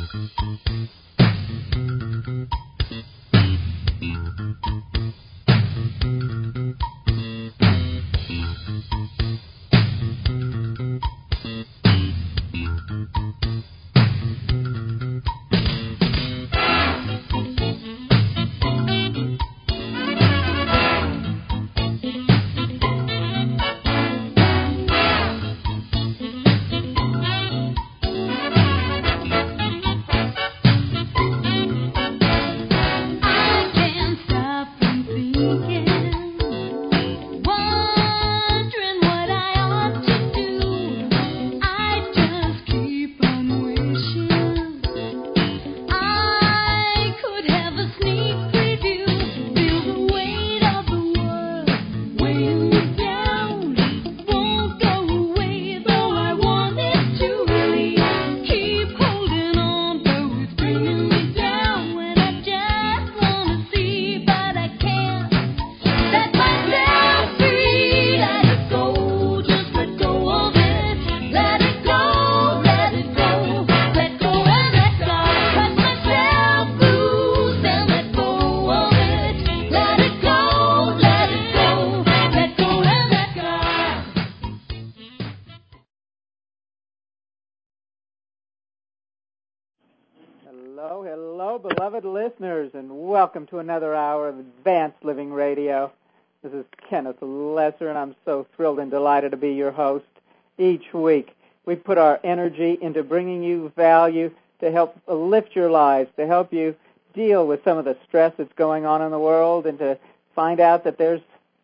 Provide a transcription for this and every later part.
Beloved listeners, and welcome to another hour of Advanced Living Radio. This is Kenneth Lesser, and I'm so thrilled and delighted to be your host. Each week, we put our energy into bringing you value to help lift your lives, to help you deal with some of the stress that's going on in the world, and to find out that there's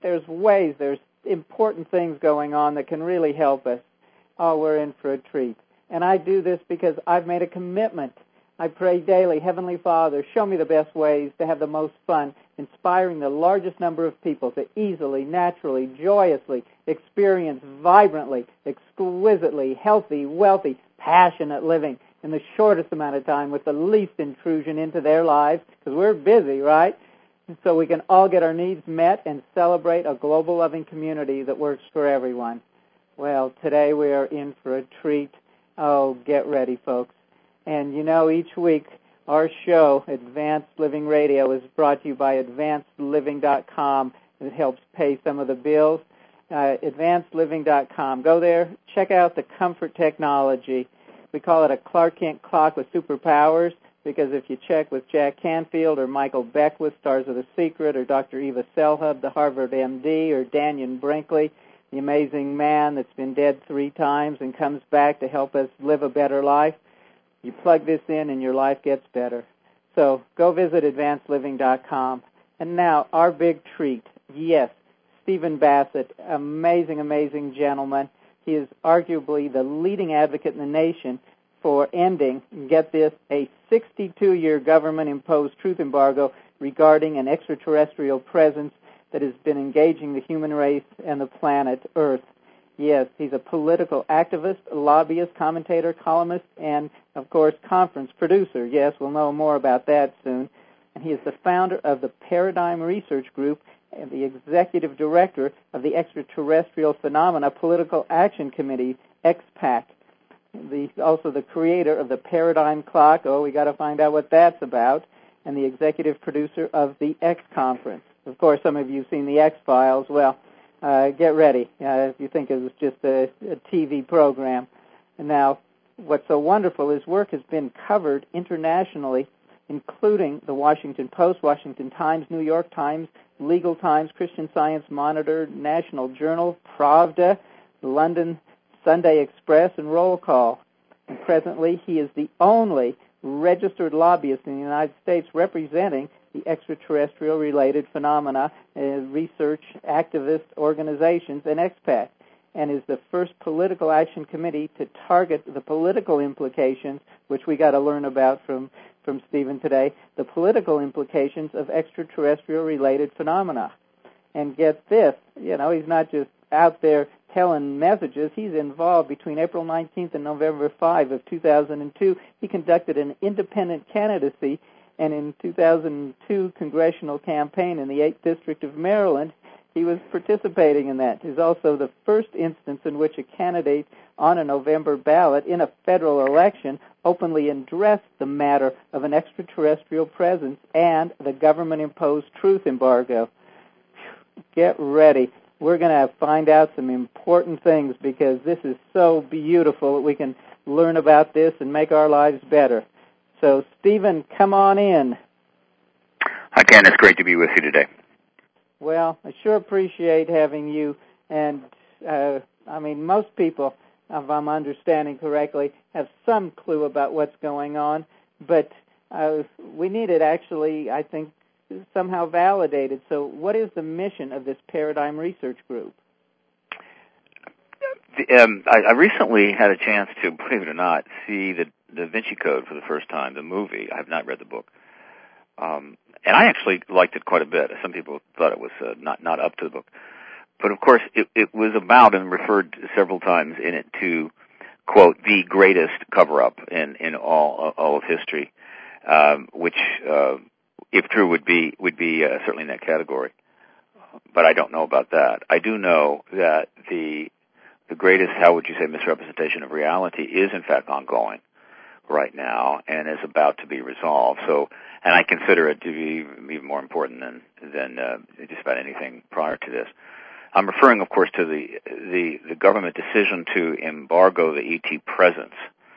important things going on that can really help us. Oh, we're in for a treat. And I do this because I've made a commitment. I pray daily, Heavenly Father, show me the best ways to have the most fun, inspiring the largest number of people to easily, naturally, joyously experience vibrantly, exquisitely, healthy, wealthy, passionate living in the shortest amount of time with the least intrusion into their lives, because we're busy, right? So we can all get our needs met and celebrate a global loving community that works for everyone. Well, today we are in for a treat. Oh, get ready, folks. And you know, each week our show, Advanced Living Radio, is brought to you by AdvancedLiving.com. It helps pay some of the bills. AdvancedLiving.com. Go there, check out the comfort technology. We call it a Clark Kent clock with superpowers, because if you check with Jack Canfield or Michael Beckwith, stars of The Secret, or Dr. Eva Selhub, the Harvard MD, or Daniel Brinkley, the amazing man that's been dead 3 times and comes back to help us live a better life, you plug this in and your life gets better. So go visit AdvancedLiving.com. And now, our big treat. Yes, Stephen Bassett, amazing, amazing gentleman. He is arguably the leading advocate in the nation for ending, get this, a 62-year government-imposed truth embargo regarding an extraterrestrial presence that has been engaging the human race and the planet Earth. Yes, he's a political activist, lobbyist, commentator, columnist, and, of course, conference producer. Yes, we'll know more about that soon. And he is the founder of the Paradigm Research Group and the executive director of the Extraterrestrial Phenomena Political Action Committee, XPAC. Also the creator of the Paradigm Clock. Oh, we got to find out what that's about. And the executive producer of the X Conference. Of course, some of you have seen the X-Files. Well, get ready if you think it was just a TV program. And now, what's so wonderful, his work has been covered internationally, including the Washington Post, Washington Times, New York Times, Legal Times, Christian Science Monitor, National Journal, Pravda, London Sunday Express, and Roll Call. And presently, he is the only registered lobbyist in the United States representing the extraterrestrial-related phenomena, research, activist organizations, and XPAC, and is the first political action committee to target the political implications, which we got to learn about from Stephen today, the political implications of extraterrestrial-related phenomena. And get this, you know, he's not just out there telling messages. He's involved between April 19th and November 5 of 2002. He conducted an independent candidacy, and in 2002 congressional campaign in the 8th District of Maryland, he was participating in that. It is also the first instance in which a candidate on a November ballot in a federal election openly address the matter of an extraterrestrial presence and the government-imposed truth embargo. Get ready. We're going to find out some important things because this is so beautiful that we can learn about this and make our lives better. So, Stephen, come on in. Hi, Ken. It's great to be with you today. Well, I sure appreciate having you. And, most people, if I'm understanding correctly, have some clue about what's going on. But we need it actually, I think, somehow validated. So what is the mission of this Paradigm Research Group? I recently had a chance to, believe it or not, see the Da Vinci Code for the first time, the movie. I have not read the book. And I actually liked it quite a bit. Some people thought it was not up to the book. But, of course, it was about and referred several times in it to, quote, the greatest cover-up in all of history, which, if true, would be certainly in that category. But I don't know about that. I do know that the greatest, how would you say, misrepresentation of reality is, in fact, ongoing right now and is about to be resolved. So, and I consider it to be even more important than just about anything prior to this. I'm referring, of course, to the government decision to embargo the ET presence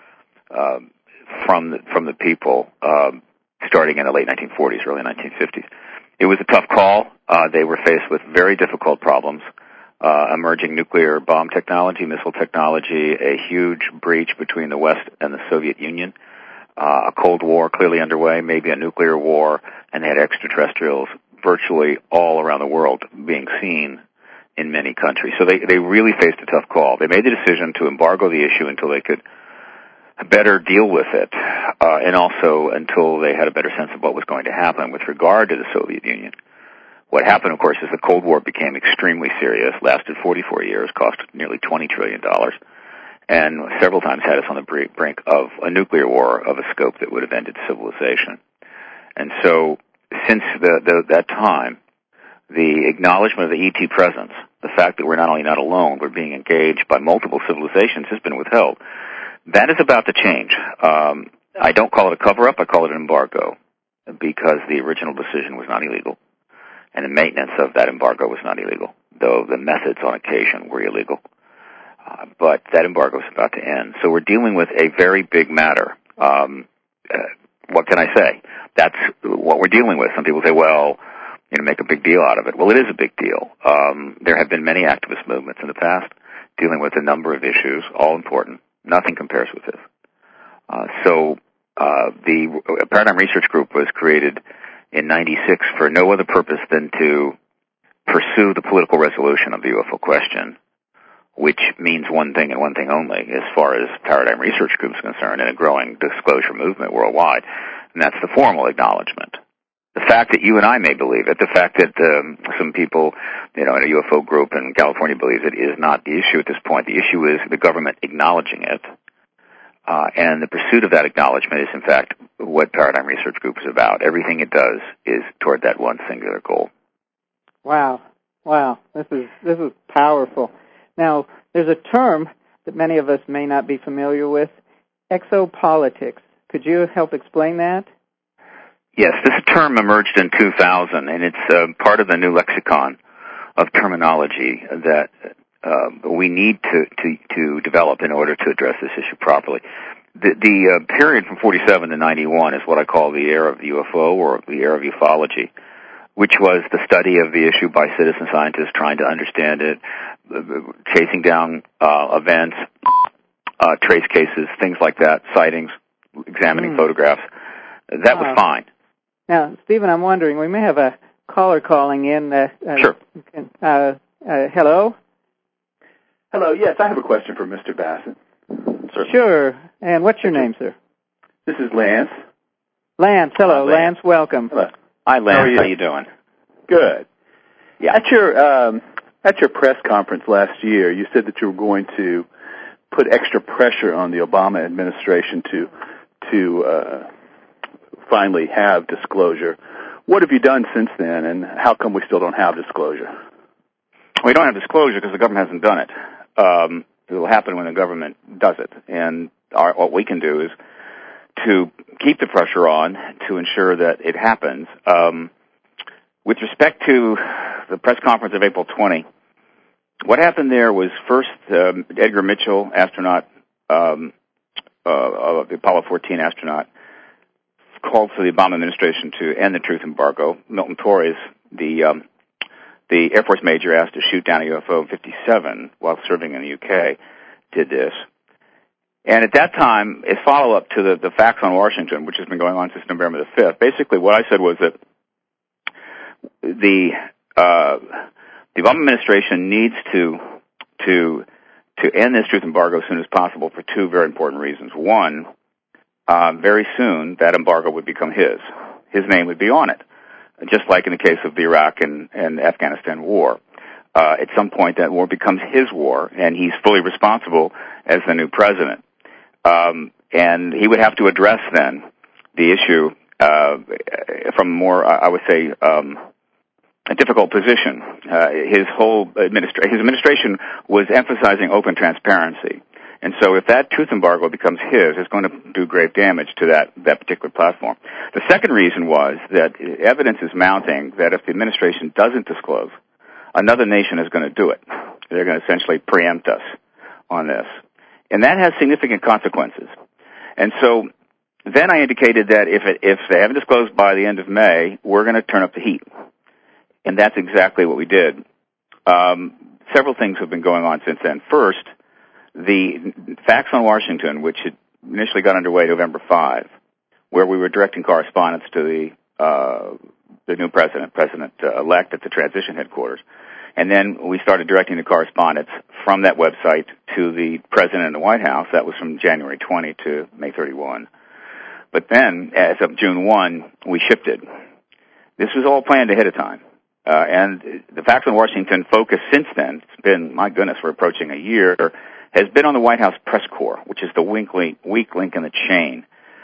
from the people starting in the late 1940s, early 1950s. It was a tough call. They were faced with very difficult problems, emerging nuclear bomb technology, missile technology, a huge breach between the West and the Soviet Union, a Cold War clearly underway, maybe a nuclear war, and they had extraterrestrials virtually all around the world being seen in many countries. So they really faced a tough call. They made the decision to embargo the issue until they could better deal with it, and also until they had a better sense of what was going to happen with regard to the Soviet Union. What happened, of course, is the Cold War became extremely serious, lasted 44 years, cost nearly $20 trillion, and several times had us on the brink of a nuclear war of a scope that would have ended civilization. And so, since that time, the acknowledgement of the ET presence, the fact that we're not only not alone, we're being engaged by multiple civilizations, has been withheld. That is about to change. I don't call it a cover-up, I call it an embargo, because the original decision was not illegal, and the maintenance of that embargo was not illegal, though the methods on occasion were illegal. But that embargo is about to end. So we're dealing with a very big matter. What can I say? That's what we're dealing with. Some people say, well, make a big deal out of it. Well, it is a big deal. There have been many activist movements in the past dealing with a number of issues, all important. Nothing compares with this. The Paradigm Research Group was created in '96 for no other purpose than to pursue the political resolution of the UFO question, which means one thing and one thing only as far as Paradigm Research Group is concerned and a growing disclosure movement worldwide, and that's the formal acknowledgement. The fact that you and I may believe it, the fact that some people, in a UFO group in California believe it, is not the issue at this point. The issue is the government acknowledging it, and the pursuit of that acknowledgement is, in fact, what Paradigm Research Group is about. Everything it does is toward that one singular goal. Wow. This is powerful. Now, there's a term that many of us may not be familiar with, exopolitics. Could you help explain that? Yes, this term emerged in 2000, and it's part of the new lexicon of terminology that we need to develop in order to address this issue properly. The period from 47 to 91 is what I call the era of the UFO, or the era of ufology, which was the study of the issue by citizen scientists trying to understand it, chasing down events, trace cases, things like that, sightings, examining photographs. That was fine. Now, Stephen, I'm wondering, we may have a caller calling in. Sure. Hello? Hello, yes, I have a question for Mr. Bassett. Sure. And what's your name, sir? This is Lance. Lance, hello. Lance, welcome. Hello. Hi, Lance. How are you doing? Good. Yeah. At your press conference last year, you said that you were going to put extra pressure on the Obama administration to finally have disclosure. What have you done since then, and how come we still don't have disclosure? We don't have disclosure because the government hasn't done it. It will happen when the government does it. And what we can do is to keep the pressure on to ensure that it happens. With respect to the press conference of April 20, what happened there was first Edgar Mitchell, astronaut, the Apollo 14 astronaut, called for the Obama administration to end the truth embargo. Milton Torres, the Air Force major asked to shoot down a UFO in 57 while serving in the UK, did this. And at that time, a follow-up to the facts on Washington, which has been going on since November the 5th, basically what I said was that the Obama administration needs to end this truth embargo as soon as possible for two very important reasons. One, very soon that embargo would become his. His name would be on it, just like in the case of the Iraq and Afghanistan war. At some point, that war becomes his war, and he's fully responsible as the new president. And he would have to address then the issue from more, I would say, a difficult position. His administration was emphasizing open transparency. And so if that truth embargo becomes his, it's going to do grave damage to that particular platform. The second reason was that evidence is mounting that if the administration doesn't disclose, another nation is going to do it. They're going to essentially preempt us on this. And that has significant consequences. And so then I indicated that if they haven't disclosed by the end of May, we're going to turn up the heat. And that's exactly what we did. Several things have been going on since then. First, the facts on Washington, which had initially got underway November 5, where we were directing correspondence to the new president-elect at the transition headquarters. And then we started directing the correspondence from that website to the president in the White House. That was from January 20 to May 31. But then, as of June 1, we shifted. This was all planned ahead of time. And the facts on Washington focus since then, it's been, my goodness, we're approaching a year, has been on the White House press corps, which is the weak link in the chain.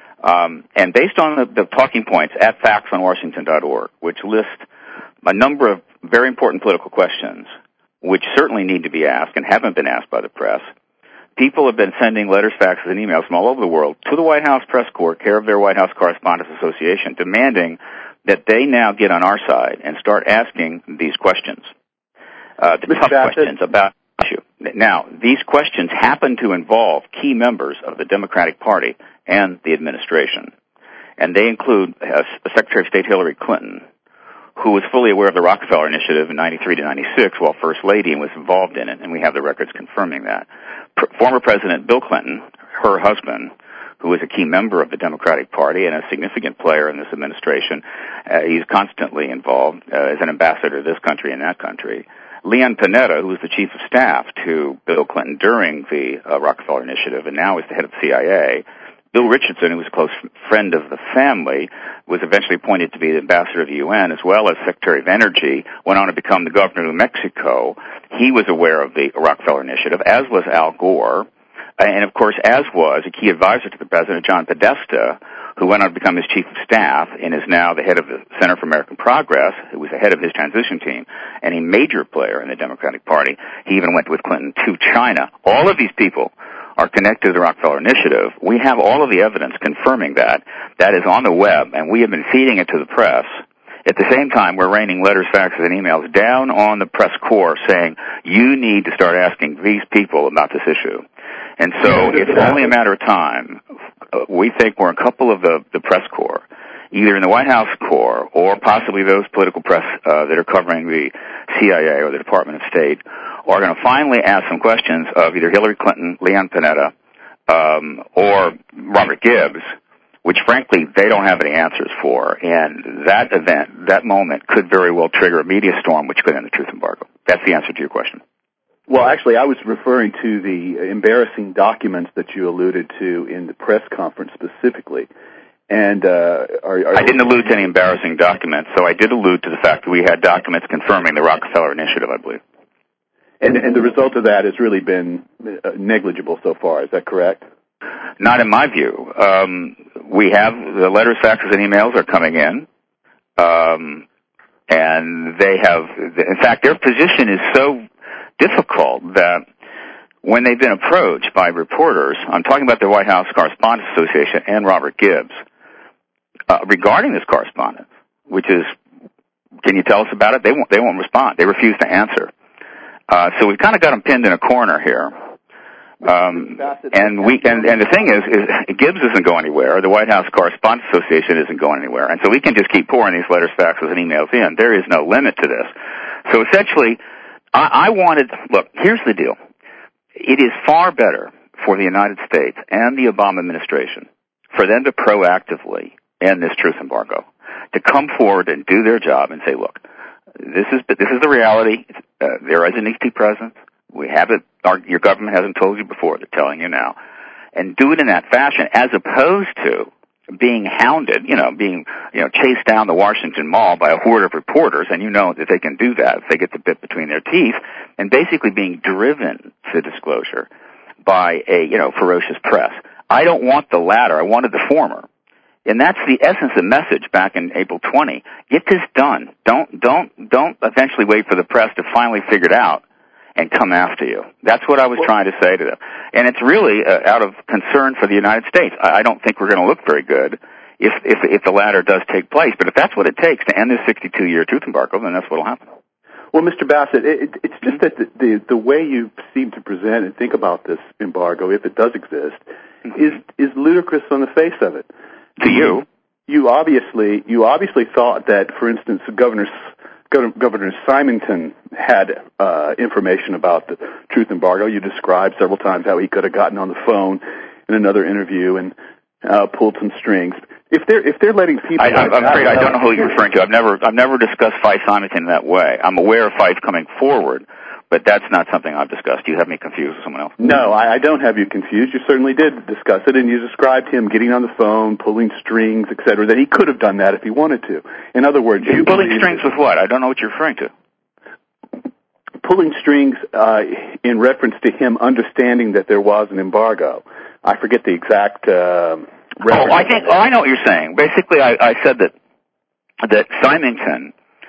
And based on the talking points at factsonwashington.org, which list a number of very important political questions, which certainly need to be asked and haven't been asked by the press, people have been sending letters, faxes, and emails from all over the world to the White House press corps, care of their White House Correspondents Association, demanding that they now get on our side and start asking these questions, the tough questions about the issue. Now, these questions happen to involve key members of the Democratic Party and the administration, and they include Secretary of State Hillary Clinton, who was fully aware of the Rockefeller Initiative in 93 to 96 while First Lady and was involved in it, and we have the records confirming that. Former President Bill Clinton, her husband, who is a key member of the Democratic Party and a significant player in this administration, he's constantly involved as an ambassador to this country and that country. Leon Panetta, who was the chief of staff to Bill Clinton during the Rockefeller Initiative and now is the head of the CIA. Bill Richardson, who was a close friend of the family, was eventually appointed to be the ambassador of the UN, as well as Secretary of Energy, went on to become the governor of New Mexico. He was aware of the Rockefeller Initiative, as was Al Gore, and of course, as was a key advisor to the president, John Podesta, who went on to become his chief of staff and is now the head of the Center for American Progress, who was the head of his transition team, and a major player in the Democratic Party. He even went with Clinton to China. All of these people are connected to the Rockefeller Initiative. We have all of the evidence confirming that. That is on the web, and we have been feeding it to the press. At the same time, we're raining letters, faxes, and emails down on the press corps saying, you need to start asking these people about this issue. And so it's only a matter of time. We think we're a couple of the press corps, either in the White House corps or possibly those political press that are covering the CIA or the Department of State, are going to finally ask some questions of either Hillary Clinton, Leon Panetta, or Robert Gibbs, which frankly they don't have any answers for. And that event, that moment, could very well trigger a media storm which could end the truth embargo. That's the answer to your question. Well, actually, I was referring to the embarrassing documents that you alluded to in the press conference specifically. And I didn't allude to any embarrassing documents, so I did allude to the fact that we had documents confirming the Rockefeller Initiative, I believe. And the result of that has really been negligible so far. Is that correct? Not in my view. We have the letters, faxes, and emails are coming in, and they have, in fact, their position is so difficult that when they've been approached by reporters, I'm talking about the White House Correspondents Association and Robert Gibbs, regarding this correspondence, which is, can you tell us about it? They won't respond. They refuse to answer. So we've kind of got them pinned in a corner here. And the thing is Gibbs isn't going anywhere. The White House Correspondents Association isn't going anywhere. And so we can just keep pouring these letters, faxes, and emails in. There is no limit to this. So essentially, look, here's the deal. It is far better for the United States and the Obama administration for them to proactively end this truth embargo, to come forward and do their job and say, look, this is the reality. There is an ET presence. We have it. Your government hasn't told you before. They're telling you now. And do it in that fashion as opposed to being hounded, being chased down the Washington Mall by a horde of reporters, and you know that they can do that if they get the bit between their teeth, and basically being driven to disclosure by a ferocious press. I don't want the latter. I wanted the former. And that's the essence of the message back in April 20. Get this done. Don't eventually wait for the press to finally figure it out and come after you. That's what I was trying to say to them. And it's really out of concern for the United States. I don't think we're going to look very good if the latter does take place. But if that's what it takes to end this 62-year truth embargo, then that's what will happen. Well, Mr. Bassett, it's just that the way you seem to present and think about this embargo, if it does exist, is ludicrous on the face of it. To you? You obviously thought that, for instance, Governor Symington had information about the truth embargo. You described several times how he could have gotten on the phone in another interview and pulled some strings. If they're letting people, I'm afraid I don't know who you're referring to. I've never discussed Fife Symington in that way. I'm aware of Fife coming forward, but that's not something I've discussed. You have me confused with someone else. No, I don't have you confused. You certainly did discuss it, and you described him getting on the phone, pulling strings, etc. That he could have done that if he wanted to. In other words, pulling strings with what? I don't know what you're referring to. Pulling strings in reference to him understanding that there was an embargo. I forget the exact. I know what you're saying. Basically, I said that Symington.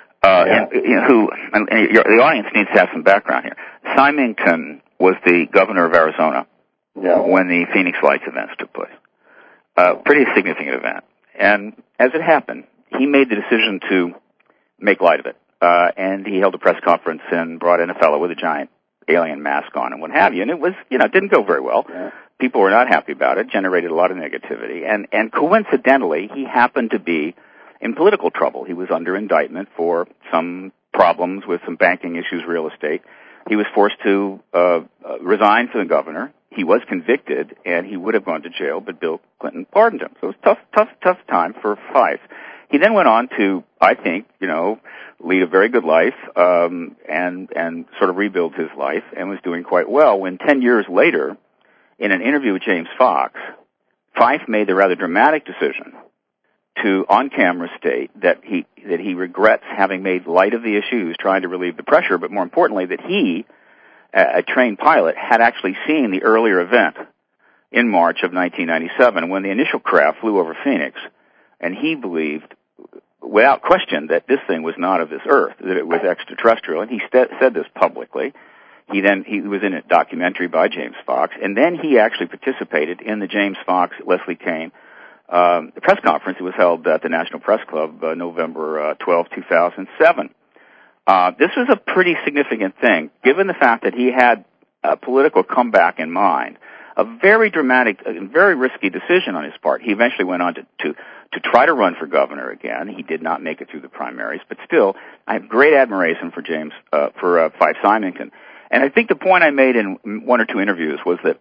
The audience needs to have some background here. Symington was the governor of Arizona when the Phoenix Lights events took place. Pretty significant event. And as it happened, he made the decision to make light of it. And he held a press conference and brought in a fellow with a giant alien mask on and what have you. And it was, it didn't go very well. Yeah. People were not happy about it, generated a lot of negativity. And coincidentally, he happened to be in political trouble. He was under indictment for some problems with some banking issues, real estate. He was forced to resign for the governor. He was convicted, and he would have gone to jail, but Bill Clinton pardoned him. So it was tough time for Fife. He then went on to, I think, lead a very good life and sort of rebuild his life, and was doing quite well when 10 years later, in an interview with James Fox, Fife made the rather dramatic decision to on camera state that he regrets having made light of the issues, trying to relieve the pressure, but more importantly that he, a trained pilot, had actually seen the earlier event in March of 1997 when the initial craft flew over Phoenix, and he believed without question that this thing was not of this earth, that it was extraterrestrial, and he said this publicly. He was in a documentary by James Fox, and then he actually participated in the James Fox, Leslie Kean, the press conference. It was held at the National Press Club, November 12, 2007. This was a pretty significant thing, given the fact that he had a political comeback in mind, a very dramatic and very risky decision on his part. He eventually went on to try to run for governor again. He did not make it through the primaries, but still, I have great admiration for Fife Symington. And I think the point I made in one or two interviews was that,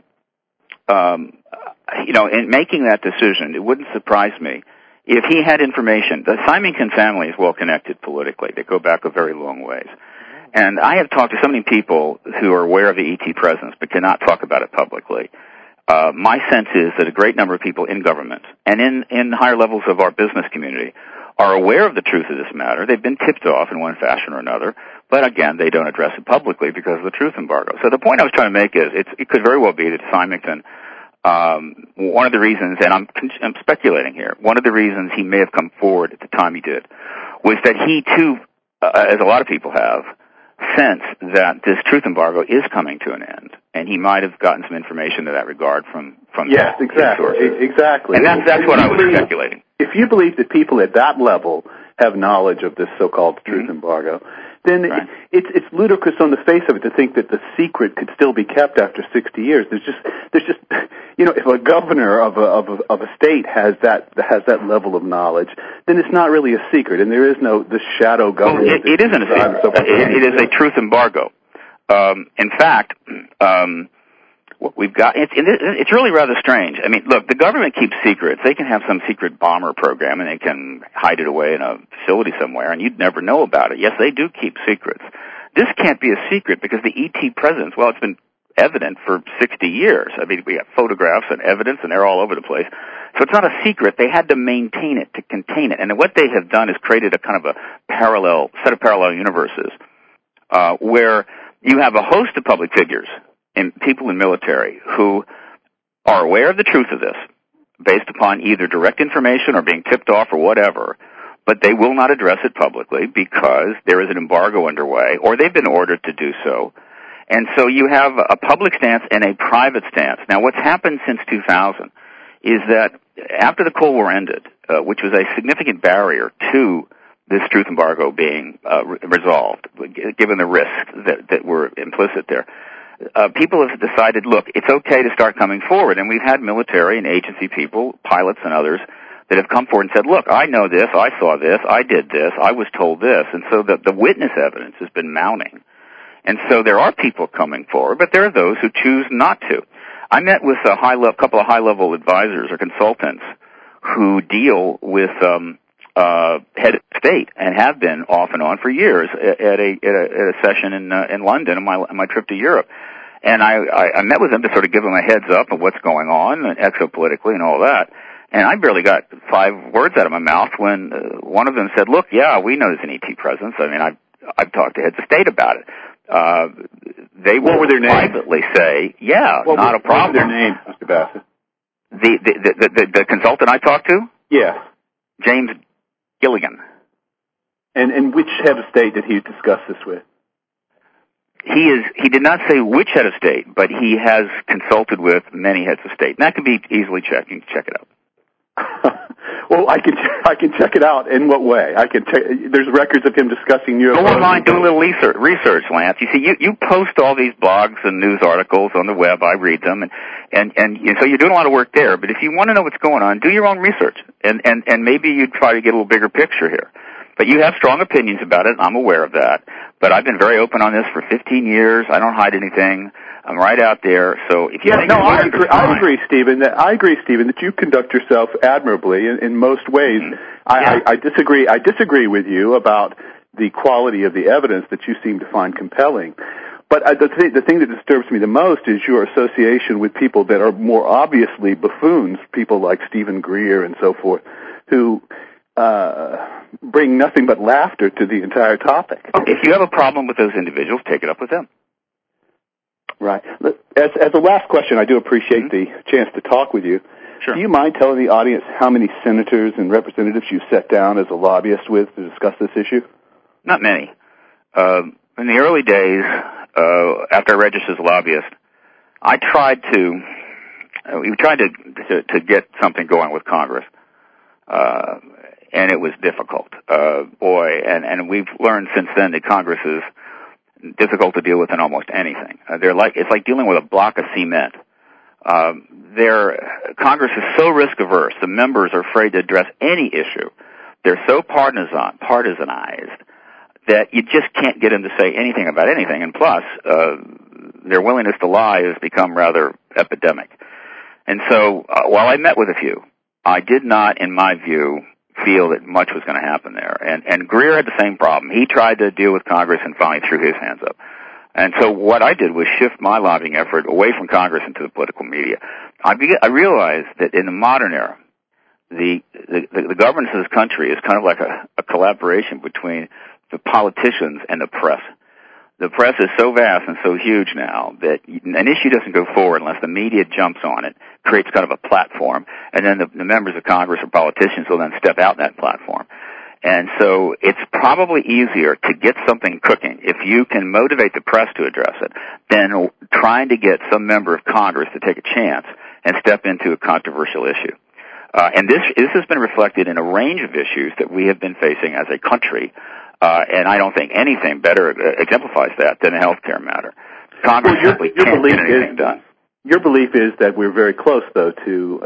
in making that decision, it wouldn't surprise me if he had information. The Symington family is well connected politically. They go back a very long ways. And I have talked to so many people who are aware of the ET presence but cannot talk about it publicly. My sense is that a great number of people in government and in higher levels of our business community are aware of the truth of this matter. They've been tipped off in one fashion or another, but again, they don't address it publicly because of the truth embargo. So the point I was trying to make is it could very well be that Symington, one of the reasons, and I'm speculating here, one of the reasons he may have come forward at the time he did was that he too, as a lot of people have, sense that this truth embargo is coming to an end, and he might have gotten some information in that regard from yes, exactly. And that's what I was speculating. If you believe that people at that level have knowledge of this so-called truth embargo, then right. it's ludicrous on the face of it to think that the secret could still be kept after 60 years. There's just if a governor of a state has that level of knowledge, then it's not really a secret, and there is the shadow government. It isn't a secret. It is a truth embargo. In fact, what we've got, it's really rather strange. I mean, look, the government keeps secrets. They can have some secret bomber program, and they can hide it away in a facility somewhere, and you'd never know about it. Yes, they do keep secrets. This can't be a secret because the ET presence, well, it's been evident for 60 years. I mean, we have photographs and evidence, and they're all over the place. So it's not a secret. They had to maintain it, to contain it. And what they have done is created a kind of a set of parallel universes, where you have a host of public figures and people in military who are aware of the truth of this based upon either direct information or being tipped off or whatever, but they will not address it publicly because there is an embargo underway or they've been ordered to do so. And so you have a public stance and a private stance. Now, what's happened since 2000 is that after the Cold War ended, which was a significant barrier to this truth embargo being resolved, given the risks that were implicit there, people have decided, look, it's okay to start coming forward. And we've had military and agency people, pilots and others, that have come forward and said, look, I know this, I saw this, I did this, I was told this. And so the witness evidence has been mounting. And so there are people coming forward, but there are those who choose not to. I met with a couple of high-level advisors or consultants who deal with head of state and have been off and on for years at a session in London on my trip to Europe. And I met with them to sort of give them a heads up of what's going on exopolitically and all that. And I barely got 5 words out of my mouth when one of them said, look, yeah, we know there's an ET presence. I mean, I've talked to heads of state about it. They will privately say, yeah, not a problem. What were their names, Mr. Bassett? The consultant I talked to? Yes. James Gilligan. And which head of state did he discuss this with? He did not say which head of state, but he has consulted with many heads of state. And that can be easily checked. You can check it out. Well, I can check it out. In what way? There's records of him discussing UFOs. Go online, do a little research, Lance. You see, you post all these blogs and news articles on the web. I read them, and so you're doing a lot of work there. But if you want to know what's going on, do your own research, and maybe you try to get a little bigger picture here. But you have strong opinions about it. I'm aware of that. But I've been very open on this for 15 years. I don't hide anything. I'm right out there. So if you think I agree, Stephen. That you conduct yourself admirably in most ways. Mm-hmm. I disagree with you about the quality of the evidence that you seem to find compelling. But the thing that disturbs me the most is your association with people that are more obviously buffoons, people like Stephen Greer and so forth, who bring nothing but laughter to the entire topic. If you have a problem with those individuals, take it up with them. Right. As a last question, I do appreciate the chance to talk with you. Sure. Do you mind telling the audience how many senators and representatives you sat down as a lobbyist with to discuss this issue? Not many. In the early days, after I registered as a lobbyist, we tried to get something going with Congress. And it was difficult. And we've learned since then that Congress is difficult to deal with in almost anything. It's like dealing with a block of cement. Congress is so risk averse. The members are afraid to address any issue. They're so partisanized that you just can't get them to say anything about anything. And plus, their willingness to lie has become rather epidemic. And so, while I met with a few, I did not, in my view, feel that much was going to happen there. And Greer had the same problem. He tried to deal with Congress and finally threw his hands up. And so what I did was shift my lobbying effort away from Congress into the political media. I realized that in the modern era, the governance of this country is kind of like a collaboration between the politicians and the press. The press is so vast and so huge now that an issue doesn't go forward unless the media jumps on it, creates kind of a platform, and then the members of Congress or politicians will then step out that platform. And so it's probably easier to get something cooking if you can motivate the press to address it than trying to get some member of Congress to take a chance and step into a controversial issue. And this has been reflected in a range of issues that we have been facing as a country, and I don't think anything better exemplifies that than a health care matter. Congress simply can't get anything done. Your belief is that we're very close, though, to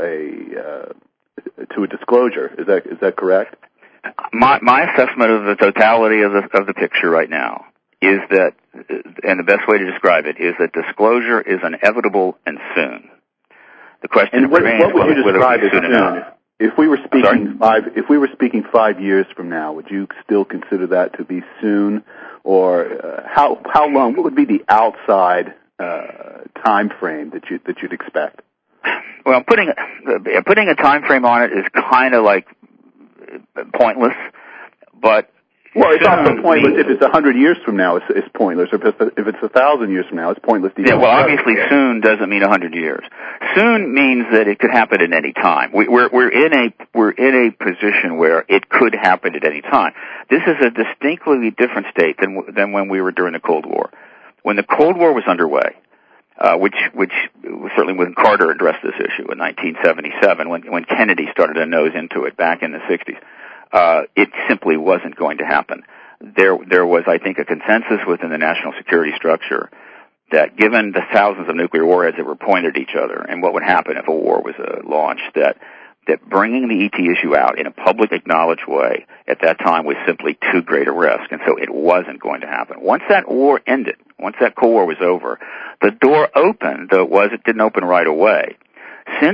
a disclosure. Is that correct? My assessment of the totality of the picture right now is that, and the best way to describe it is that disclosure is inevitable and soon. The question remains whether it will be soon or not. If we were speaking 5 years from now, would you still consider that to be soon, or how long? What would be the outside time frame that you'd expect? Well, putting a time frame on it is kind of like pointless, but it's also pointless if it's 100 years from now. It's pointless. If it's 1,000 years from now, it's pointless. Obviously, soon doesn't mean 100 years. Soon means that it could happen at any time. We're in a position where it could happen at any time. This is a distinctly different state than when we were during the Cold War. When the Cold War was underway, which certainly when Carter addressed this issue in 1977, when Kennedy started to nose into it back in the 60s. It simply wasn't going to happen. There was, I think, a consensus within the national security structure that given the thousands of nuclear warheads that were pointed at each other and what would happen if a war was launched, that bringing the ET issue out in a public, acknowledged way at that time was simply too great a risk, and so it wasn't going to happen. Once that war ended, once that Cold War was over, the door opened, though it didn't open right away. Since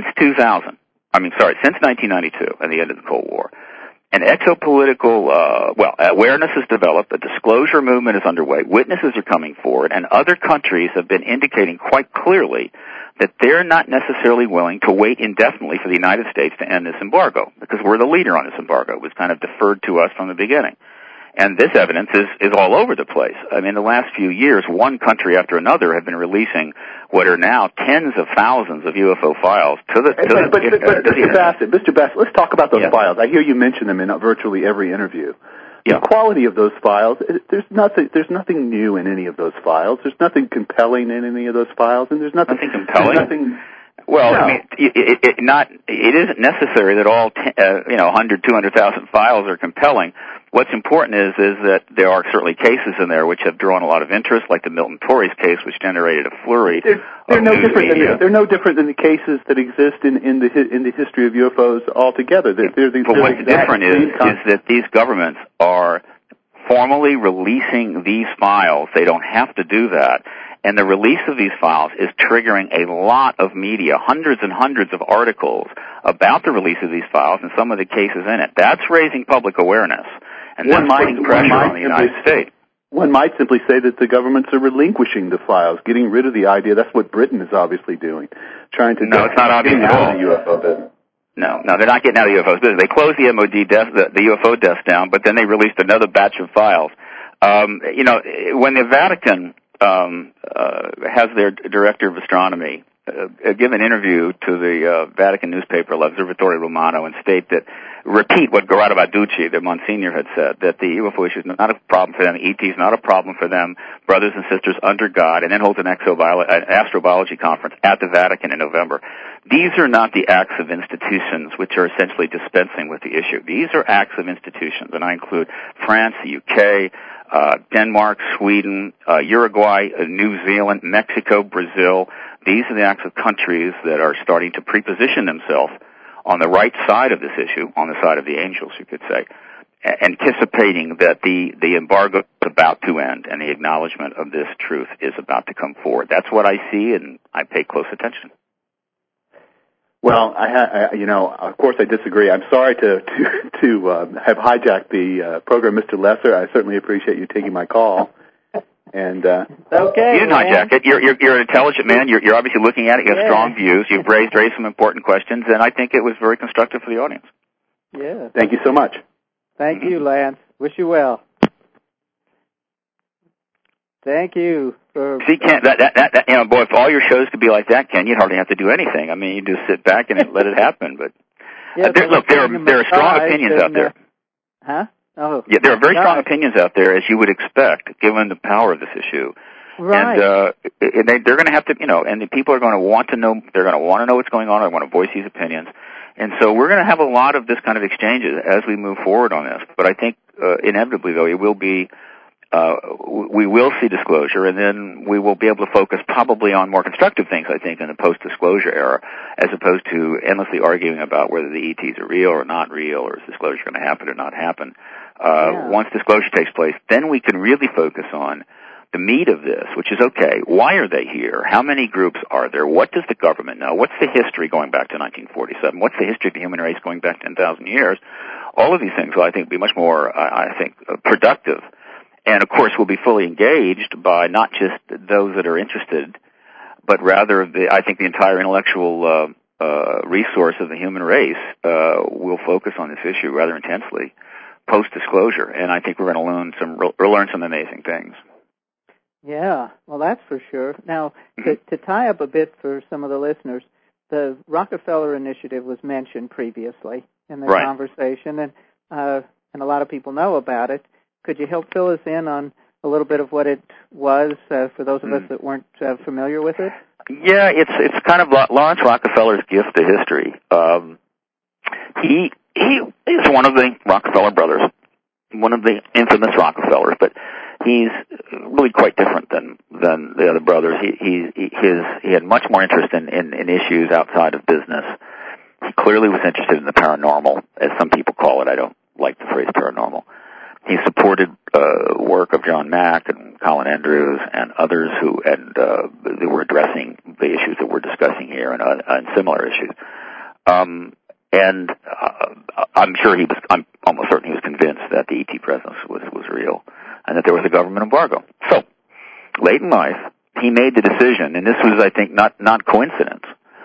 1992 and the end of the Cold War, an exopolitical, awareness has developed, a disclosure movement is underway, witnesses are coming forward, and other countries have been indicating quite clearly that they're not necessarily willing to wait indefinitely for the United States to end this embargo, because we're the leader on this embargo. It was kind of deferred to us from the beginning. And this evidence is all over the place. I mean, the last few years, one country after another have been releasing what are now tens of thousands of UFO files to the Mr. Bassett, let's talk about those files. I hear you mention them in virtually every interview. The quality of those files, there's nothing new in any of those files. There's nothing compelling in any of those files, and there's nothing compelling. Well, no. I mean, it isn't necessary that all 100, 200,000 files are compelling. What's important is that there are certainly cases in there which have drawn a lot of interest, like the Milton Torres case, which generated a flurry. They're no different than the cases that exist in the history of UFOs altogether. But what's different is that these governments are formally releasing these files. They don't have to do that. And the release of these files is triggering a lot of media, hundreds and hundreds of articles about the release of these files and some of the cases in it. That's raising public awareness, and that's putting pressure on the United States. One might simply say that the governments are relinquishing the files, getting rid of the idea. That's what Britain is obviously doing, trying to it's not obvious at all. The UFO business. No, they're not getting out of the UFO business. They closed the MOD desk, the UFO desk down, but then they released another batch of files. When the Vatican has their director of astronomy give an interview to the Vatican newspaper L'Osservatore Romano and repeat what Corrado Balducci, the Monsignor, had said, that the UFO issue is not a problem for them, ET is not a problem for them, brothers and sisters under God, and then holds an astrobiology conference at the Vatican in November. These are not the acts of institutions which are essentially dispensing with the issue. These are acts of institutions, and I include France, the UK, Denmark, Sweden, Uruguay, New Zealand, Mexico, Brazil. These are the acts of countries that are starting to preposition themselves on the right side of this issue, on the side of the angels, you could say, anticipating that the embargo is about to end and the acknowledgement of this truth is about to come forward. That's what I see, and I pay close attention. Well, of course I disagree. I'm sorry to have hijacked the program, Mr. Lesser. I certainly appreciate you taking my call. And okay, you didn't hijack it. You're an intelligent man. You're obviously looking at it. You have strong views. You've raised some important questions, and I think it was very constructive for the audience. Yeah. Thank you so much. Thank you, Lance. Wish you well. Thank you. See, Ken, boy, if all your shows could be like that, Ken, you'd hardly have to do anything. I mean, you just sit back and let it happen. But there are strong opinions out there. Huh? Oh. Yeah, there are very strong opinions out there, as you would expect, given the power of this issue. Right. And they're going to have to, and the people are going to want to know, they're going to want to know what's going on, they want to voice these opinions. And so we're going to have a lot of this kind of exchanges as we move forward on this. But I think, inevitably though, it will be, we will see disclosure, and then we will be able to focus probably on more constructive things, I think, in the post-disclosure era, as opposed to endlessly arguing about whether the ETs are real or not real, or is disclosure going to happen or not happen. Once disclosure takes place, then we can really focus on the meat of this, which is, okay, why are they here? How many groups are there? What does the government know? What's the history going back to 1947? What's the history of the human race going back 10,000 years? All of these things will, I think, be much more, productive. And, of course, we'll be fully engaged by not just those that are interested, but rather, I think, the entire intellectual resource of the human race will focus on this issue rather intensely post-disclosure. And I think we're going to learn some amazing things. Yeah, well, that's for sure. Now, to tie up a bit for some of the listeners, the Rockefeller Initiative was mentioned previously in the conversation, and a lot of people know about it. Could you help fill us in on a little bit of what it was for those of us that weren't familiar with it? Yeah, it's kind of Lawrence Rockefeller's gift to history. He is one of the Rockefeller brothers, one of the infamous Rockefellers, but he's really quite different than the other brothers. He had much more interest in issues outside of business. He clearly was interested in the paranormal, as some people call it. I don't like the phrase paranormal. He supported work of John Mack and Colin Andrews and others who were addressing the issues that we're discussing here and similar issues. And I'm almost certain he was convinced that the ET presence was real and that there was a government embargo. So, late in life, he made the decision, and this was, I think, not coincidence,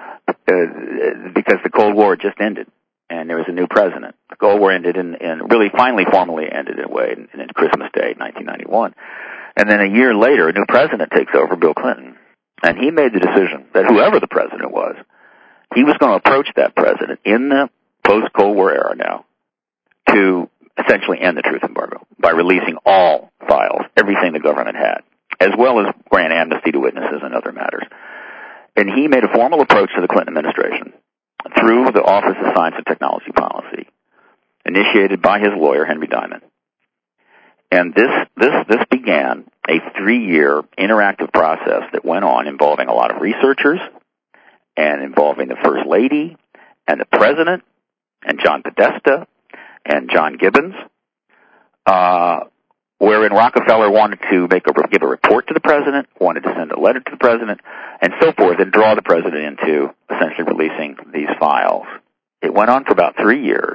because the Cold War just ended, and there was a new president. The Cold War ended and really finally formally ended in a way in Christmas Day, 1991. And then a year later, a new president takes over, Bill Clinton, and he made the decision that whoever the president was, he was going to approach that president in the post-Cold War era now to essentially end the truth embargo by releasing all files, everything the government had, as well as grant amnesty to witnesses and other matters. And he made a formal approach to the Clinton administration through the Office of Science and Technology Policy, initiated by his lawyer, Henry Diamond. And this began a 3-year interactive process that went on involving a lot of researchers and involving the First Lady and the President and John Podesta and John Gibbons, wherein Rockefeller wanted to give a report to the President, wanted to send a letter to the President, and so forth, and draw the President into essentially releasing these files. It went on for about 3 years,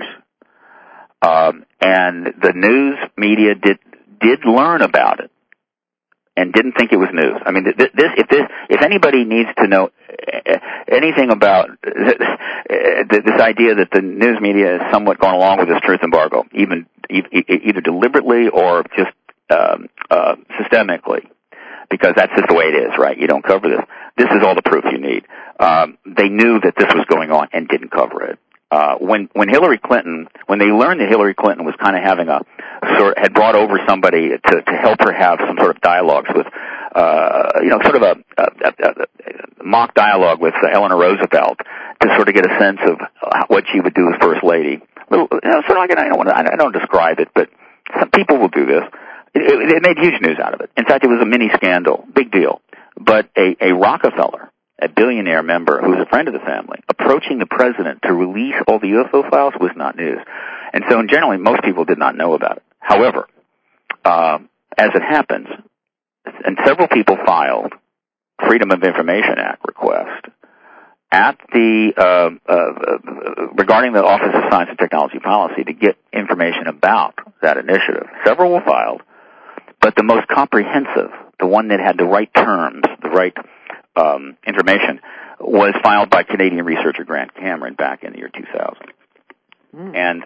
and the news media did learn about it and didn't think it was news. I mean, if anybody needs to know anything about this idea that the news media is somewhat going along with this truth embargo, either deliberately or just systemically, because that's just the way it is, right? You don't cover this. This is all the proof you need. They knew that this was going on and didn't cover it. When Hillary Clinton, when they learned that Hillary Clinton was kind of having had brought over somebody to help her have some sort of dialogues with, sort of a mock dialogue with Eleanor Roosevelt to sort of get a sense of what she would do as First Lady. Sort of like, I don't describe it, but some people will do this. It made huge news out of it. In fact, it was a mini scandal, big deal. But a Rockefeller, a billionaire member who was a friend of the family, approaching the president to release all the UFO files was not news. And so generally most people did not know about it. However, as it happens, and several people filed Freedom of Information Act request at regarding the Office of Science and Technology Policy to get information about that initiative. Several were filed, but the most comprehensive, the one that had the right terms, the right information, was filed by Canadian researcher Grant Cameron back in the year 2000. And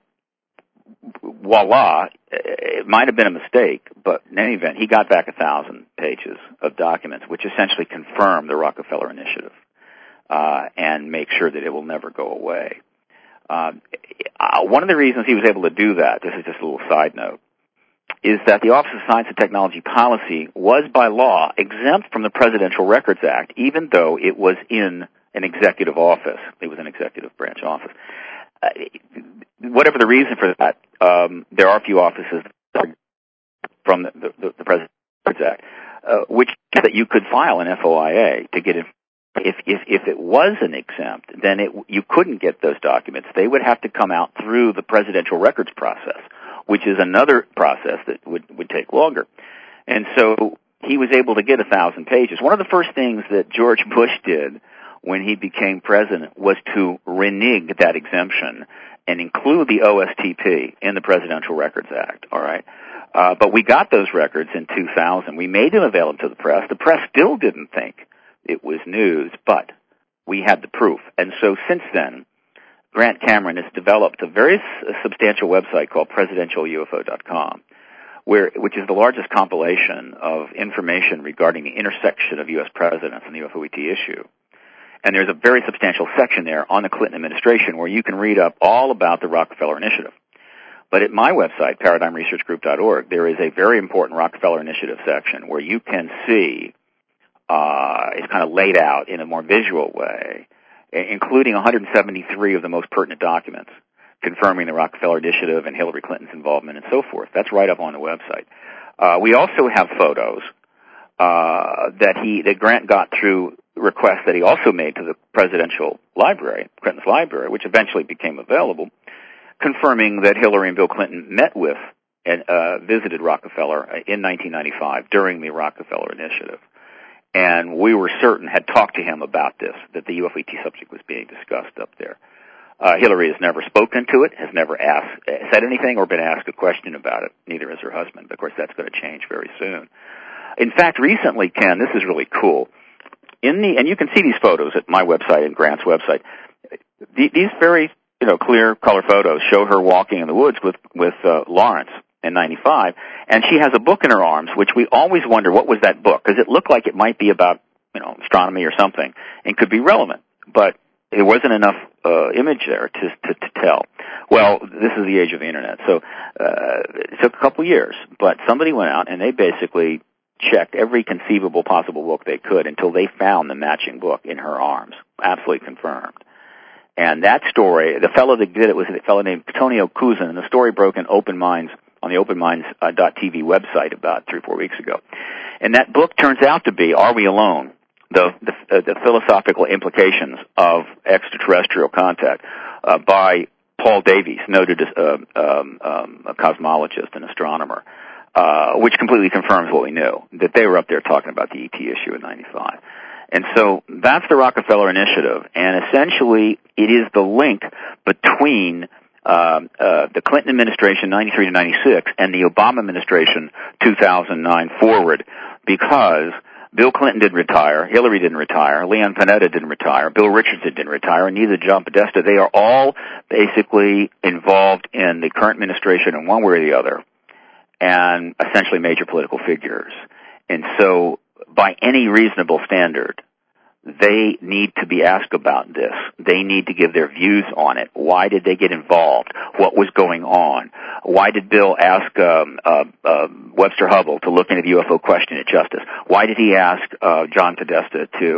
voila, it might have been a mistake, but in any event, he got back 1,000 pages of documents, which essentially confirm the Rockefeller Initiative and make sure that it will never go away. One of the reasons he was able to do that, this is just a little side note, is that the Office of Science and Technology Policy was by law exempt from the Presidential Records Act, even though it was in an executive office. It was an executive branch office. Whatever the reason for that, there are a few offices from the Presidential Records Act, which that you could file an FOIA to get it. If it wasn't exempt, then you couldn't get those documents. They would have to come out through the presidential records process, which is another process that would take longer. And so he was able to get 1,000 pages. One of the first things that George Bush did when he became president was to renege that exemption and include the OSTP in the Presidential Records Act, all right? But we got those records in 2000. We made them available to the press. The press still didn't think it was news, but we had the proof. And so since then, Grant Cameron has developed a very substantial website called presidentialufo.com, which is the largest compilation of information regarding the intersection of U.S. presidents and the UFO ET issue. And there's a very substantial section there on the Clinton administration where you can read up all about the Rockefeller Initiative. But at my website, paradigmresearchgroup.org, there is a very important Rockefeller Initiative section where you can see it's kind of laid out in a more visual way, including 173 of the most pertinent documents confirming the Rockefeller Initiative and Hillary Clinton's involvement and so forth. That's right up on the website. We also have photos that Grant got through requests that he also made to the presidential library, Clinton's library, which eventually became available, confirming that Hillary and Bill Clinton met with and visited Rockefeller in 1995 during the Rockefeller Initiative. And we were certain, had talked to him about this, that the UFO ET subject was being discussed up there. Hillary has never spoken to it, has never said anything or been asked a question about it. Neither has her husband. Of course, that's going to change very soon. In fact, recently, Ken, this is really cool. And you can see these photos at my website and Grant's website. These very, clear color photos show her walking in the woods with Lawrence in 95, and she has a book in her arms, which we always wonder what was that book, because it looked like it might be about, astronomy or something, and could be relevant, but there wasn't enough image there to tell. Well, this is the age of the internet, so it took a couple years, but somebody went out and they basically checked every conceivable possible book they could until they found the matching book in her arms, absolutely confirmed. And that story, the fellow that did it was a fellow named Tonio Kuzin, and the story broke in Open Minds on the OpenMinds.tv website about 3 or 4 weeks ago. And that book turns out to be Are We Alone? The philosophical implications of extraterrestrial contact by Paul Davies, noted a cosmologist and astronomer, which completely confirms what we knew, that they were up there talking about the ET issue in 95. And so that's the Rockefeller Initiative, and essentially it is the link between the Clinton administration, 93 to 96, and the Obama administration, 2009 forward, because Bill Clinton didn't retire, Hillary didn't retire, Leon Panetta didn't retire, Bill Richardson didn't retire, and neither John Podesta. They are all basically involved in the current administration in one way or the other, and essentially major political figures. And so, by any reasonable standard, they need to be asked about this. They need to give their views on it. Why did they get involved? What was going on? Why did Bill ask Webster Hubbell to look into the UFO question at Justice? Why did he ask John Podesta to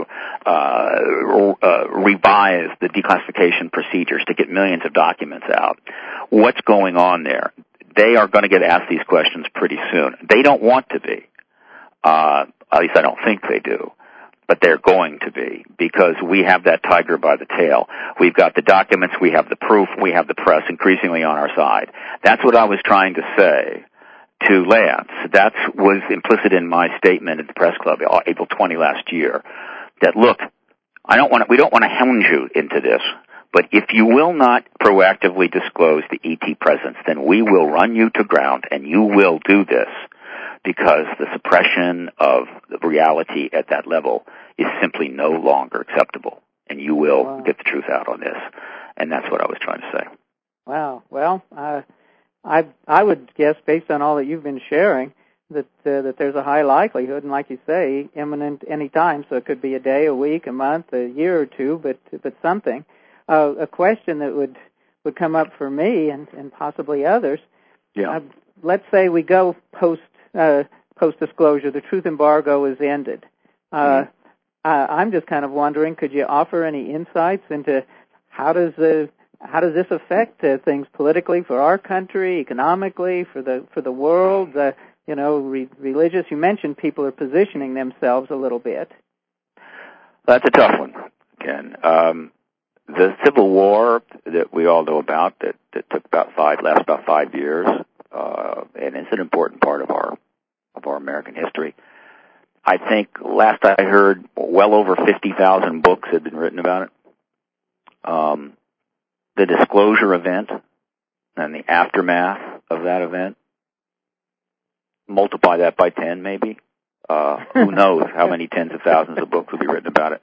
revise the declassification procedures to get millions of documents out? What's going on there? They are going to get asked these questions pretty soon. They don't want to be. At least I don't think they do. But they're going to be, because we have that tiger by the tail. We've got the documents, we have the proof, we have the press increasingly on our side. That's what I was trying to say to Lance. That was implicit in my statement at the press club, April 20 last year, that look, we don't want to hound you into this, but if you will not proactively disclose the ET presence, then we will run you to ground and you will do this, because the suppression of the reality at that level is simply no longer acceptable, and you will get the truth out on this. And that's what I was trying to say. Wow. Well, I would guess, based on all that you've been sharing, that there's a high likelihood, and like you say, imminent any time. So it could be a day, a week, a month, a year or two, but something. A question that would would come up for me and possibly others. Yeah. Let's say we go post-disclosure, the truth embargo is ended. I'm just kind of wondering, could you offer any insights into how does this affect things politically for our country, economically, for the world, religious? You mentioned people are positioning themselves a little bit. That's a tough one, Ken. The Civil War that we all know about that took last about 5 years, and it's an important part of our American history. I think last I heard, well over 50,000 books had been written about it. The disclosure event and the aftermath of that event, multiply that by 10 maybe. Who knows how many tens of thousands of books will be written about it.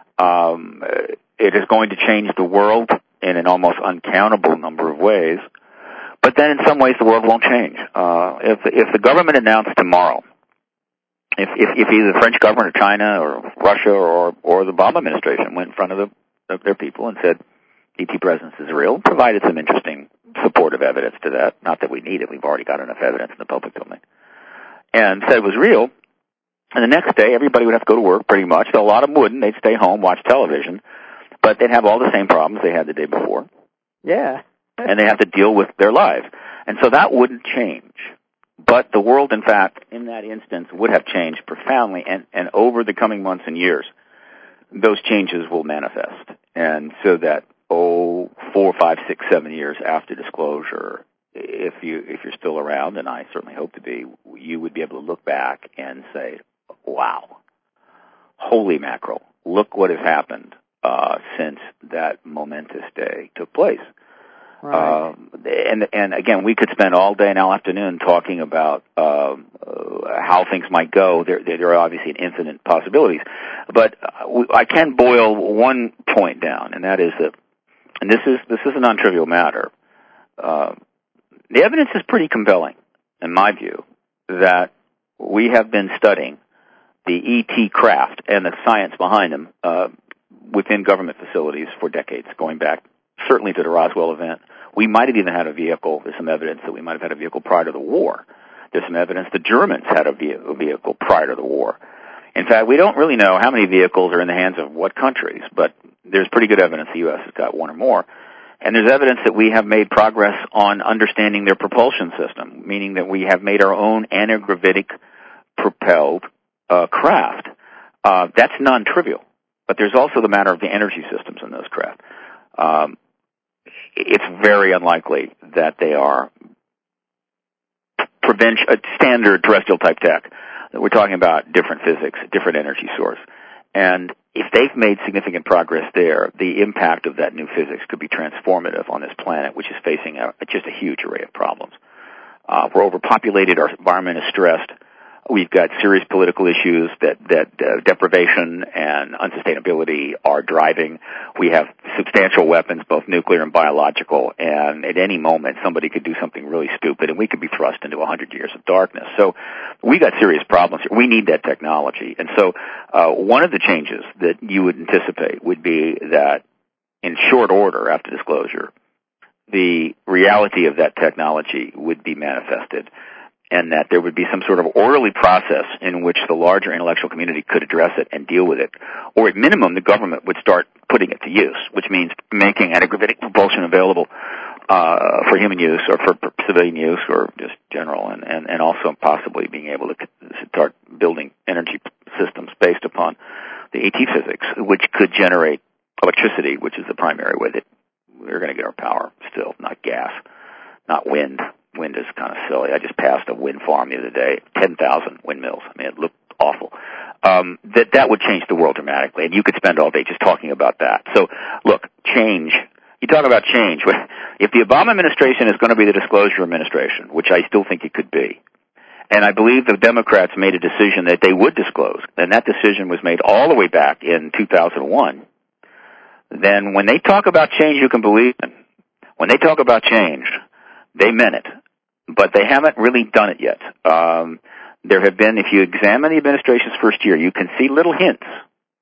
It is going to change the world in an almost uncountable number of ways. But then in some ways the world won't change. If the government announced tomorrow, if either the French government or China or Russia or the Obama administration went in front of their people and said ET presence is real, provided some interesting supportive evidence to that, not that we need it, we've already got enough evidence in the public domain, and said it was real, and the next day everybody would have to go to work pretty much. A lot of them wouldn't. They'd stay home, watch television, but they'd have all the same problems they had the day before. Yeah. And they have to deal with their lives. And so that wouldn't change. But the world, in fact, in that instance, would have changed profoundly, and over the coming months and years, those changes will manifest. And so that, 4, 5, 6, 7 years after disclosure, if you're still around, and I certainly hope to be, you would be able to look back and say, wow, holy mackerel, look what has happened since that momentous day took place. Right. And again, we could spend all day and all afternoon talking about how things might go. There are obviously infinite possibilities, but I can boil one point down, and that is that, and this is a non-trivial matter. The evidence is pretty compelling, in my view, that we have been studying the ET craft and the science behind them within government facilities for decades, going back certainly to the Roswell event. We might have even had a vehicle. There's some evidence that we might have had a vehicle prior to the war. There's some evidence the Germans had a vehicle prior to the war. In fact, we don't really know how many vehicles are in the hands of what countries, but there's pretty good evidence the U.S. has got one or more. And there's evidence that we have made progress on understanding their propulsion system, meaning that we have made our own antigravitic propelled craft. That's non-trivial. But there's also the matter of the energy systems in those craft. It's very unlikely that they are standard terrestrial type tech. We're talking about different physics, different energy source. And if they've made significant progress there, the impact of that new physics could be transformative on this planet, which is facing just a huge array of problems. We're overpopulated, our environment is stressed. We've got serious political issues that deprivation and unsustainability are driving. We have substantial weapons, both nuclear and biological, and at any moment somebody could do something really stupid and we could be thrust into 100 years of darkness. So we got serious problems here. We need that technology. And so one of the changes that you would anticipate would be that in short order after disclosure, the reality of that technology would be manifested, and that there would be some sort of orderly process in which the larger intellectual community could address it and deal with it. Or at minimum, the government would start putting it to use, which means making antigravitic propulsion available for human use or for civilian use or just general, and also possibly being able to start building energy systems based upon the ET physics, which could generate electricity, which is the primary way that we're going to get our power still, not gas, not wind. Wind is kind of silly. I just passed a wind farm the other day, 10,000 windmills. I mean, it looked awful. That would change the world dramatically, and you could spend all day just talking about that. So, look, change. You talk about change. If the Obama administration is going to be the disclosure administration, which I still think it could be, and I believe the Democrats made a decision that they would disclose, and that decision was made all the way back in 2001, then when they talk about change, you can believe them. When they talk about change, they meant it, but they haven't really done it yet. There have been, if you examine the administration's first year, you can see little hints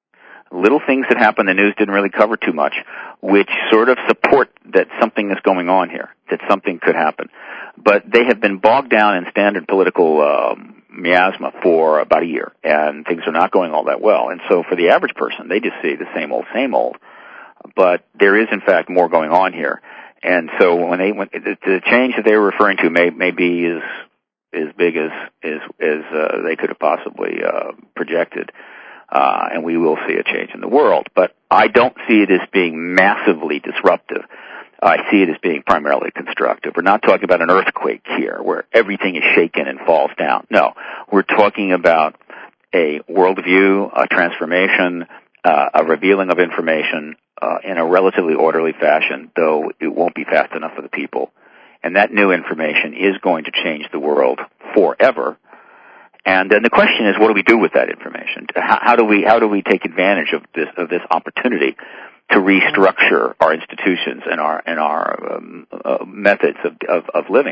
little things that happen the news didn't really cover too much, which sort of support that something is going on here, that something could happen. But they have been bogged down in standard political miasma for about a year, and things are not going all that well. And so for the average person, they just see the same old. But there is, in fact, more going on here. And so when the change that they were referring to may be as big as they could have possibly projected, and we will see a change in the world. But I don't see it as being massively disruptive. I see it as being primarily constructive. We're not talking about an earthquake here where everything is shaken and falls down. No, we're talking about a worldview, a transformation, a revealing of information in a relatively orderly fashion, though it won't be fast enough for the people. And that new information is going to change the world forever. And then the question is, what do we do with that information? How do we take advantage of this opportunity to restructure our institutions and our methods of living?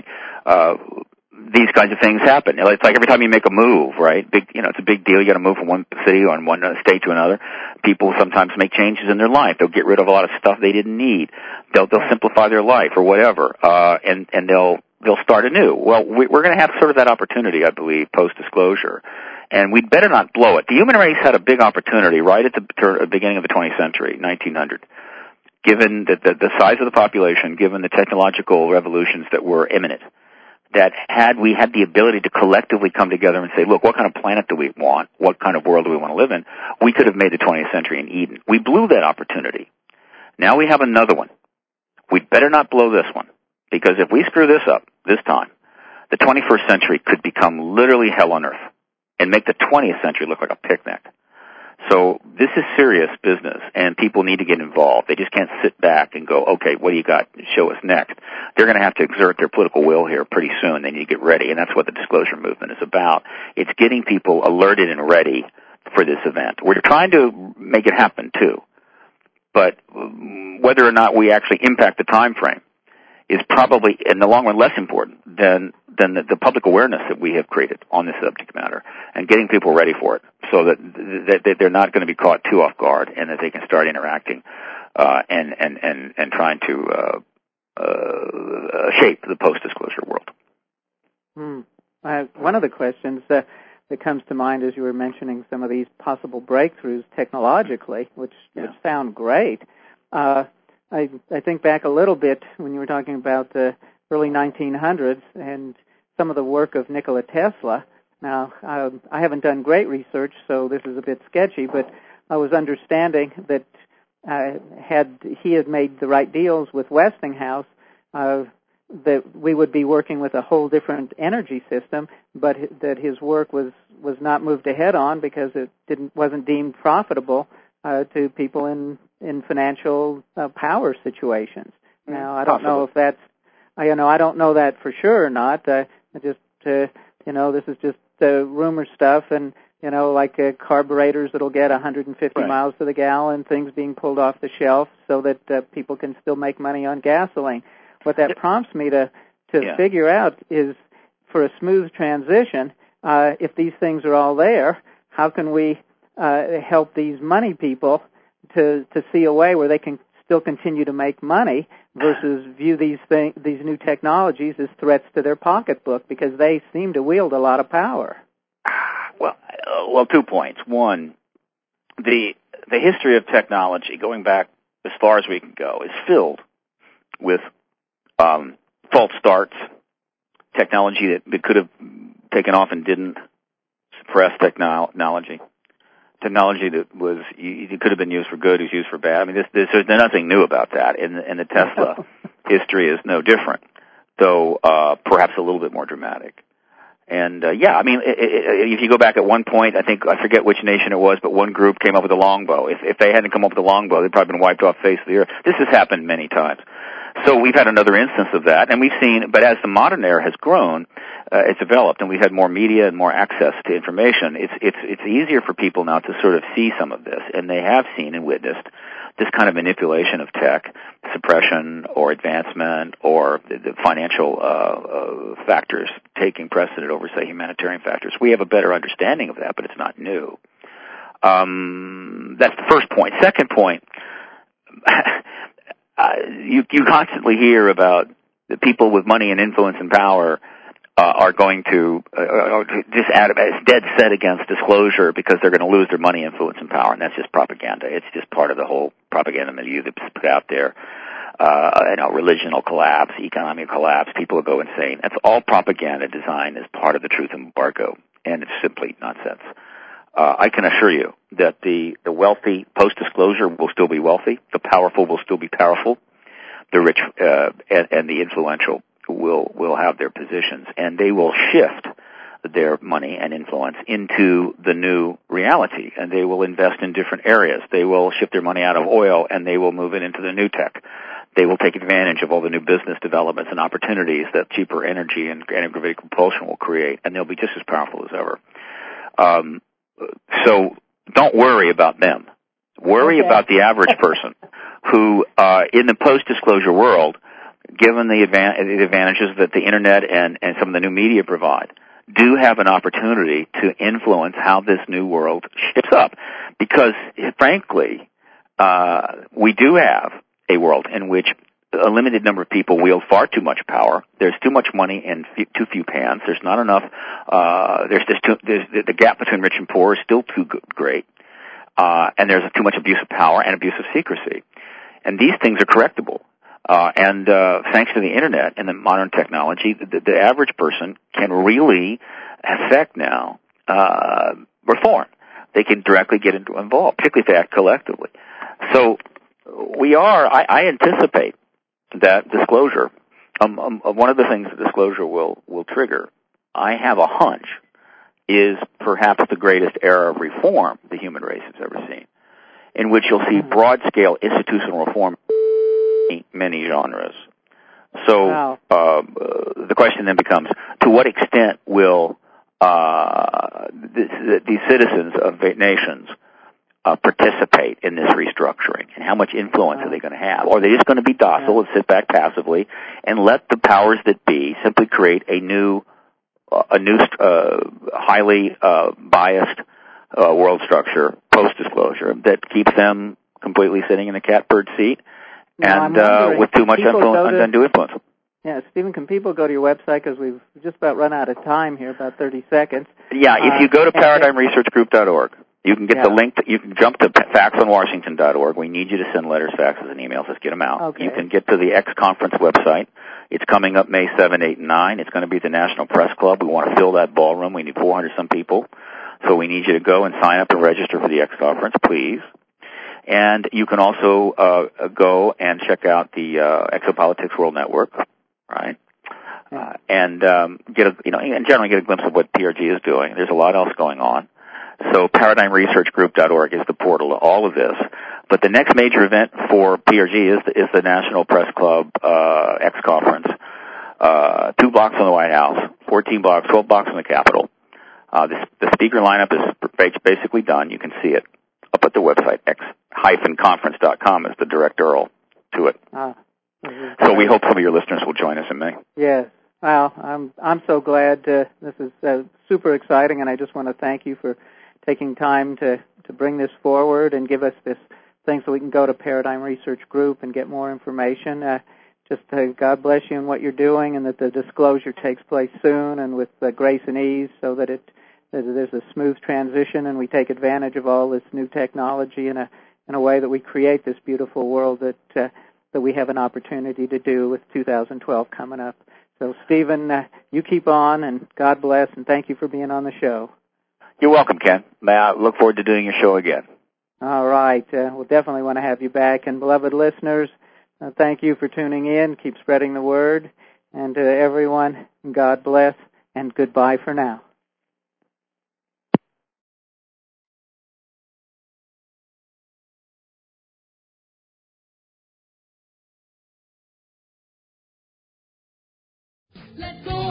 These kinds of things happen. It's like every time you make a move, right? It's a big deal. You got to move from one city or one state to another. People sometimes make changes in their life. They'll get rid of a lot of stuff they didn't need. They'll simplify their life or whatever, and they'll start anew. Well, we're going to have sort of that opportunity, I believe, post-disclosure, and we'd better not blow it. The human race had a big opportunity right at the beginning of the 20th century, 1900. Given the size of the population, given the technological revolutions that were imminent, that had we had the ability to collectively come together and say, look, what kind of planet do we want? What kind of world do we want to live in? We could have made the 20th century an Eden. We blew that opportunity. Now we have another one. We'd better not blow this one, because if we screw this up this time, the 21st century could become literally hell on earth and make the 20th century look like a picnic. So this is serious business, and people need to get involved. They just can't sit back and go, okay, what do you got? Show us next. They're going to have to exert their political will here pretty soon. They need to get ready, and that's what the disclosure movement is about. It's getting people alerted and ready for this event. We're trying to make it happen, too. But whether or not we actually impact the time frame is probably, in the long run, less important than the public awareness that we have created on this subject matter, and getting people ready for it so that they're not going to be caught too off guard, and that they can start interacting and trying to shape the post-disclosure world. One of the questions that comes to mind as you were mentioning some of these possible breakthroughs technologically, which sound great. I think back a little bit when you were talking about the early 1900s and some of the work of Nikola Tesla. Now, I haven't done great research, so this is a bit sketchy, but I was understanding that had he made the right deals with Westinghouse, that we would be working with a whole different energy system, but that his work was not moved ahead on because it wasn't deemed profitable to people in financial power situations. Now, I don't know if that's, I don't know that for sure or not. This is just rumor stuff, and like carburetors that'll get 150 miles to the gallon, things being pulled off the shelf so that people can still make money on gasoline. What that prompts me to figure out is, for a smooth transition, if these things are all there, how can we help these money people to see a way where they can still continue to make money versus view these new technologies as threats to their pocketbook, because they seem to wield a lot of power. Well, 2 points. One, the history of technology, going back as far as we can go, is filled with false starts, technology that could have taken off and didn't, suppress technology that was, it could have been used for good, was used for bad. I mean, there's nothing new about that, and the Tesla history is no different, though perhaps a little bit more dramatic. And if you go back at one point, I forget which nation it was, but one group came up with a longbow. If they hadn't come up with a longbow, they'd probably been wiped off the face of the earth. This has happened many times. So we've had another instance of that, and we've seen, but as the modern era has grown, it's developed, and we've had more media and more access to information. It's easier for people now to sort of see some of this, and they have seen and witnessed this kind of manipulation of tech, suppression or advancement, or the financial factors taking precedent over, say, humanitarian factors. We have a better understanding of that, but it's not new. That's the first point. Second point, you constantly hear about the people with money and influence and power are going to just dead set against disclosure because they're going to lose their money, influence, and power, and that's just propaganda. It's just part of the whole propaganda milieu that's put out there. Religion will collapse, economy will collapse, people will go insane. That's all propaganda designed as part of the truth embargo, and it's simply nonsense. I can assure you that the wealthy, post-disclosure, will still be wealthy, the powerful will still be powerful, the rich and the influential will have their positions, and they will shift their money and influence into the new reality, and they will invest in different areas. They will shift their money out of oil, and they will move it into the new tech. They will take advantage of all the new business developments and opportunities that cheaper energy and anti-gravity propulsion will create, and they'll be just as powerful as ever. So don't worry about them. Worry about the average person who, in the post-disclosure world, given the advantages that the Internet and some of the new media provide, do have an opportunity to influence how this new world shapes up. Because, frankly, we do have a world in which a limited number of people wield far too much power. There's too much money in too few hands. There's not enough. The gap between rich and poor is still too great, and there's too much abuse of power and abuse of secrecy. And these things are correctable. And thanks to the Internet and the modern technology, the average person can really affect now reform. They can directly get involved, particularly if they act collectively. So I anticipate that disclosure, one of the things that disclosure will trigger, I have a hunch, is perhaps the greatest era of reform the human race has ever seen, in which you'll see broad-scale institutional reform in many genres. So the question then becomes, to what extent will these citizens of nations participate in this restructuring, and how much influence are they going to have? Or are they just going to be docile and sit back passively and let the powers that be simply create a new highly biased world structure post-disclosure that keeps them completely sitting in a catbird seat with too much undue influence? Yeah, Stephen, can people go to your website, because we've just about run out of time here, about 30 seconds. Yeah, if you go to ParadigmResearchGroup.org, you can get the link. You can jump to faxonwashington.org. We need you to send letters, faxes, and emails. Let's get them out. Okay. You can get to the X Conference website. It's coming up May 7, 8, and 9. It's going to be at the National Press Club. We want to fill that ballroom. We need 400-some people. So we need you to go and sign up and register for the X Conference, please. And you can also go and check out the Exopolitics World Network, right? And generally get a glimpse of what PRG is doing. There's a lot else going on. So ParadigmResearchGroup.org is the portal to all of this. But the next major event for PRG is the National Press Club X Conference. 2 blocks from the White House, 14 blocks, 12 blocks from the Capitol. The speaker lineup is basically done. You can see it up at the website. X-conference.com is the direct URL to it. So we hope some of your listeners will join us in May. Yes. Well, I'm so glad. This is super exciting, and I just want to thank you for taking time to bring this forward and give us this thing so we can go to Paradigm Research Group and get more information. God bless you in what you're doing, and that the disclosure takes place soon and with grace and ease, so that there's a smooth transition and we take advantage of all this new technology in a way that we create this beautiful world that we have an opportunity to do with 2012 coming up. So, Stephen, you keep on, and God bless, and thank you for being on the show. You're welcome, Ken. I look forward to doing your show again. All right. We'll definitely want to have you back. And, beloved listeners, thank you for tuning in. Keep spreading the word. And to everyone, God bless, and goodbye for now. Let go.